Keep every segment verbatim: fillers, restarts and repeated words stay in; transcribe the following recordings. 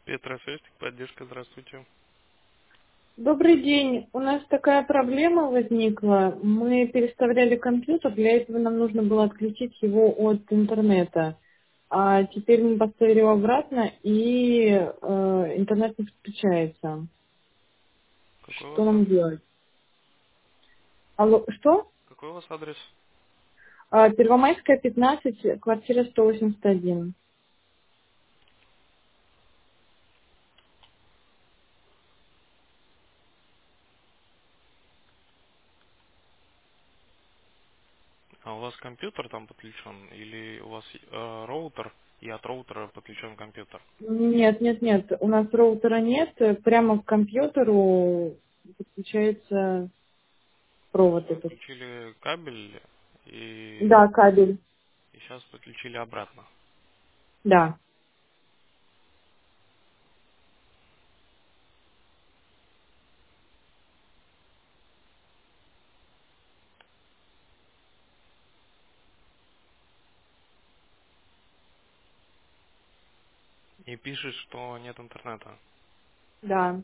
Петросвестник, поддержка, здравствуйте. Добрый день. У нас такая проблема возникла. Мы переставляли компьютер, для этого нам нужно было отключить его от интернета. А теперь мы поставили его обратно, и э, интернет не подключается. Какой у вас Что нам адрес? делать? Алло, что? Какой у вас адрес? А, Первомайская, пятнадцать, квартира сто восемьдесят один. А у вас компьютер там подключен или у вас э, роутер и от роутера подключен компьютер? Нет, нет, нет. У нас роутера нет. Прямо к компьютеру подключается То есть провод вы этот. включили кабель и, Да, кабель. и сейчас подключили обратно. Да. И пишет, что нет интернета. Да.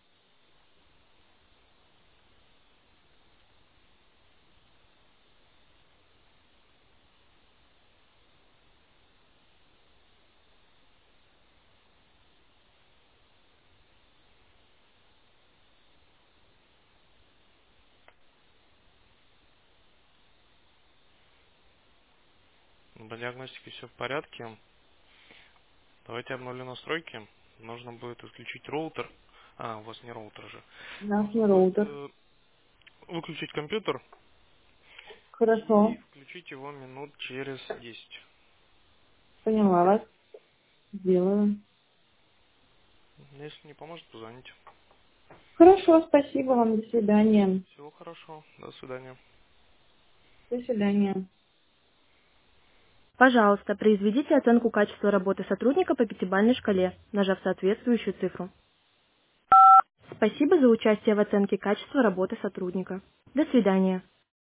По диагностике все в порядке. Давайте обновлю настройки. Нужно будет отключить роутер. А, у вас не роутер же. У нас Нужно не будет роутер. э, выключить компьютер и Хорошо. включить его минут через десять. Поняла вас. Сделаю. Если не поможет, позвоните. Хорошо, спасибо вам. До свидания. Всего хорошего. До свидания. До свидания. Пожалуйста, произведите оценку качества работы сотрудника по пятибалльной шкале, нажав соответствующую цифру. Спасибо за участие в оценке качества работы сотрудника. До свидания.